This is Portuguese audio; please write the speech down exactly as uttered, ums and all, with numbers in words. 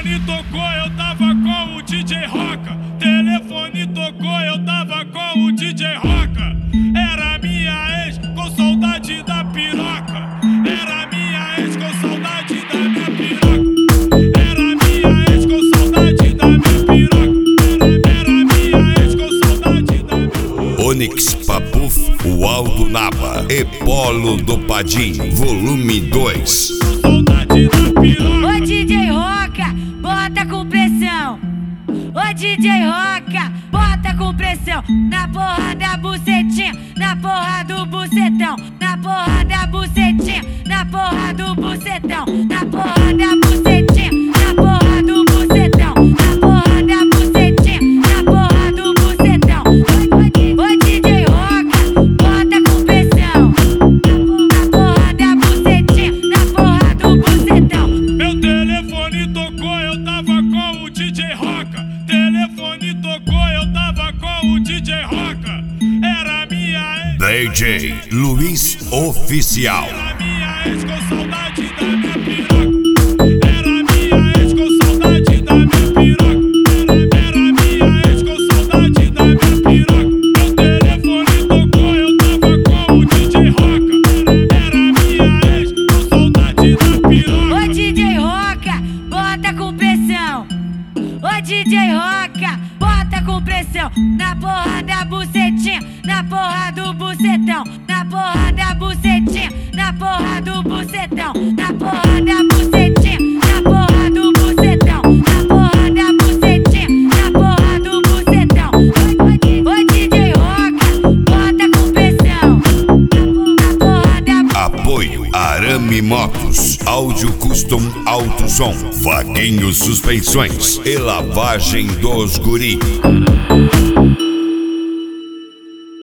Telefone tocou, eu tava com o D J Roca. Telefone tocou, eu tava com o D J Roca. Era minha ex com saudade da piroca. Era minha ex com saudade da minha piroca. Era minha ex com saudade da minha piroca. Era minha ex com saudade da minha piroca. Onyx Papuf, o Aldo Naba e Polo do Padim, volume dois. Ô D J Roca, bota com pressão. Ô D J Roca, bota com pressão. Na porra da bucetinha, na porra do bucetão. Na porra da bucetinha, na porra do bucetão. Na porra da bucetinha, na porra do bucetão. Na porra da bucetinha, na porra do bucetão. Ô D J Roca, bota com pressão. Na porra da bucetinha, na porra do bucetão. Meu telefone tocou, eu tava com o D J Roca. Telefone tocou, eu tava com o D J Roca. Era minha ex. D J Luiz Oficial. Era minha ex com saudade da minha piroca. Era minha ex com saudade da minha piroca. Era minha ex com saudade da minha piroca. Meu telefone tocou, eu tava com o D J Roca. Era minha ex com saudade da piroca. Ô D J Roca, bota com pressão. Ô D J Roca, bota com pressão. Na porra da bucetinha, na porra do bucetão. Na porra da bucetinha, na porra do bucetão. Na porra da bucetinha, na porra do bucetão. Na porra da bucetinha, na porra do bucetão. Ô D J Roca, bota com pressão. Na porra da Apoio Arame Motos, Áudio Custom Alto Som, Vaguinho Suspensões e Lavagem dos Guri.